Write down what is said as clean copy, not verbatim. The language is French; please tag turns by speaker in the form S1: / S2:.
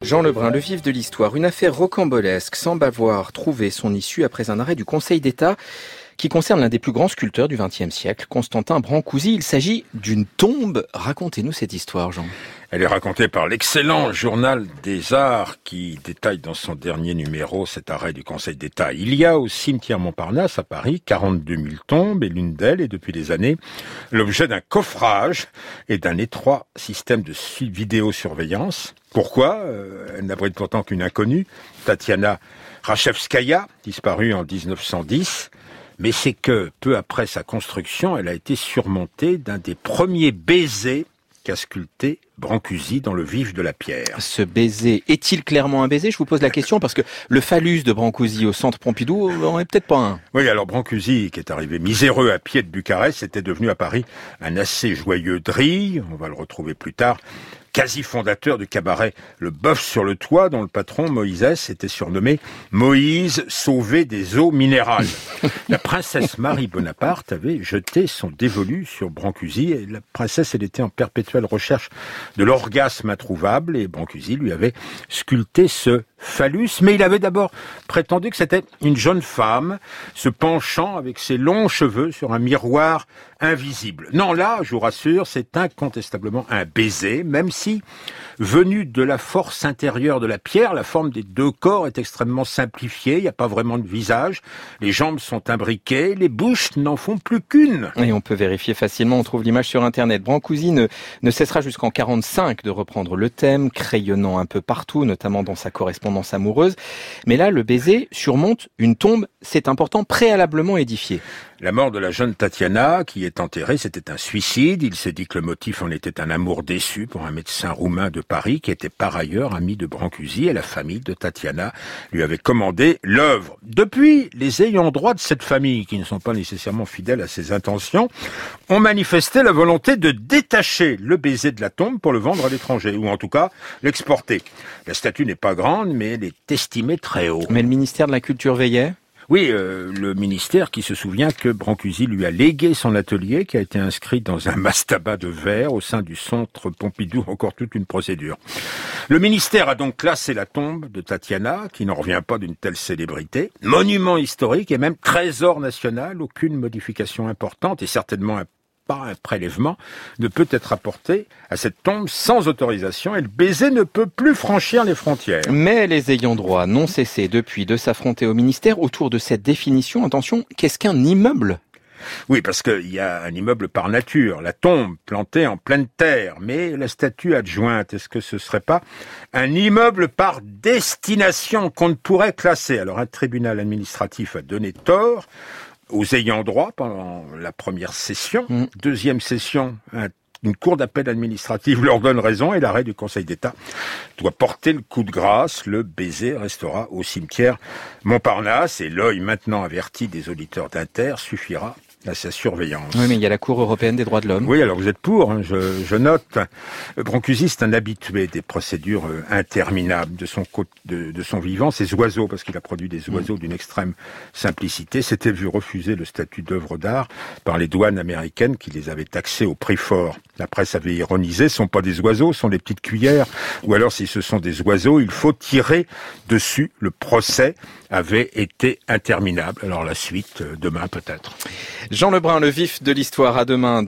S1: Jean Lebrun, le vif de l'histoire, une affaire rocambolesque semble avoir trouvé son issue après un arrêt du Conseil d'État qui concerne l'un des plus grands sculpteurs du XXe siècle, Constantin Brancusi. Il s'agit d'une tombe. Racontez-nous cette histoire, Jean.
S2: Elle est racontée par l'excellent Journal des Arts qui détaille dans son dernier numéro cet arrêt du Conseil d'État. Il y a au cimetière Montparnasse à Paris 42 000 tombes et l'une d'elles est depuis des années l'objet d'un coffrage et d'un étroit système de vidéosurveillance. Pourquoi ? Elle n'abrite pourtant qu'une inconnue, Tatiana Rachevskaya, disparue en 1910. Mais c'est que, peu après sa construction, elle a été surmontée d'un des premiers baisers qu'a sculpté Brancusi dans le vif de la pierre.
S1: Ce baiser, est-il clairement un baiser ? Je vous pose la question parce que le phallus de Brancusi au centre Pompidou n'en est peut-être pas un.
S2: Oui, alors Brancusi, qui est arrivé miséreux à pied de Bucarest, était devenu à Paris un assez joyeux drille, on va le retrouver plus tard, quasi fondateur du cabaret Le Bœuf sur le Toit, dont le patron, Moïse, était surnommé Moïse sauvé des eaux minérales. La princesse Marie Bonaparte avait jeté son dévolu sur Brancusi, et la princesse, elle était en perpétuelle recherche de l'orgasme introuvable, et Brancusi lui avait sculpté ce phallus, mais il avait d'abord prétendu que c'était une jeune femme se penchant avec ses longs cheveux sur un miroir invisible. Non, là, je vous rassure, c'est incontestablement un baiser, même si, venu de la force intérieure de la pierre, la forme des deux corps est extrêmement simplifiée, il n'y a pas vraiment de visage, les jambes sont imbriquées, les bouches n'en font plus qu'une.
S1: Et on peut vérifier facilement, on trouve l'image sur Internet. Brancusi ne cessera jusqu'en 1945 de reprendre le thème, crayonnant un peu partout, notamment dans sa correspondance amoureuse. Mais là, le baiser surmonte une tombe, c'est important, préalablement édifiée.
S2: La mort de la jeune Tatiana, qui est enterrée, c'était un suicide. Il s'est dit que le motif en était un amour déçu pour un médecin roumain de Paris, qui était par ailleurs ami de Brancusi, et la famille de Tatiana lui avait commandé l'œuvre. Depuis, les ayants droit de cette famille, qui ne sont pas nécessairement fidèles à ses intentions, ont manifesté la volonté de détacher le baiser de la tombe pour le vendre à l'étranger, ou en tout cas l'exporter. La statue n'est pas grande, mais elle est estimée très haut.
S1: Mais le ministère de la Culture veillait ?
S2: Oui, le ministère qui se souvient que Brancusi lui a légué son atelier qui a été inscrit dans un mastaba de verre au sein du centre Pompidou, encore toute une procédure. Le ministère a donc classé la tombe de Tatiana, qui n'en revient pas d'une telle célébrité, monument historique et même trésor national, aucune modification importante et certainement un prélèvement ne peut être apporté à cette tombe sans autorisation et le baiser ne peut plus franchir les frontières.
S1: Mais les ayants droit n'ont cessé depuis de s'affronter au ministère autour de cette définition. Attention, qu'est-ce qu'un immeuble ?
S2: Oui, parce qu'il y a un immeuble par nature, la tombe plantée en pleine terre, mais la statue adjointe, est-ce que ce serait pas un immeuble par destination qu'on ne pourrait classer ? Alors un tribunal administratif a donné tort aux ayants droit pendant la première session. Deuxième session, une cour d'appel administrative leur donne raison et l'arrêt du Conseil d'État doit porter le coup de grâce. Le baiser restera au cimetière Montparnasse et l'œil maintenant averti des auditeurs d'Inter suffira à sa surveillance.
S1: Oui, mais il y a la Cour européenne des droits de l'homme.
S2: Oui, alors vous êtes pour, hein, je note. Brancusi, c'est un habitué des procédures interminables de son vivant. Ces oiseaux, parce qu'il a produit des oiseaux d'une extrême simplicité, s'était vu refuser le statut d'œuvre d'art par les douanes américaines qui les avaient taxés au prix fort. La presse avait ironisé, ce sont pas des oiseaux, ce sont des petites cuillères. Ou alors, si ce sont des oiseaux, il faut tirer dessus. Le procès avait été interminable. Alors la suite, demain peut-être.
S1: Jean Lebrun, le vif de l'histoire, à demain.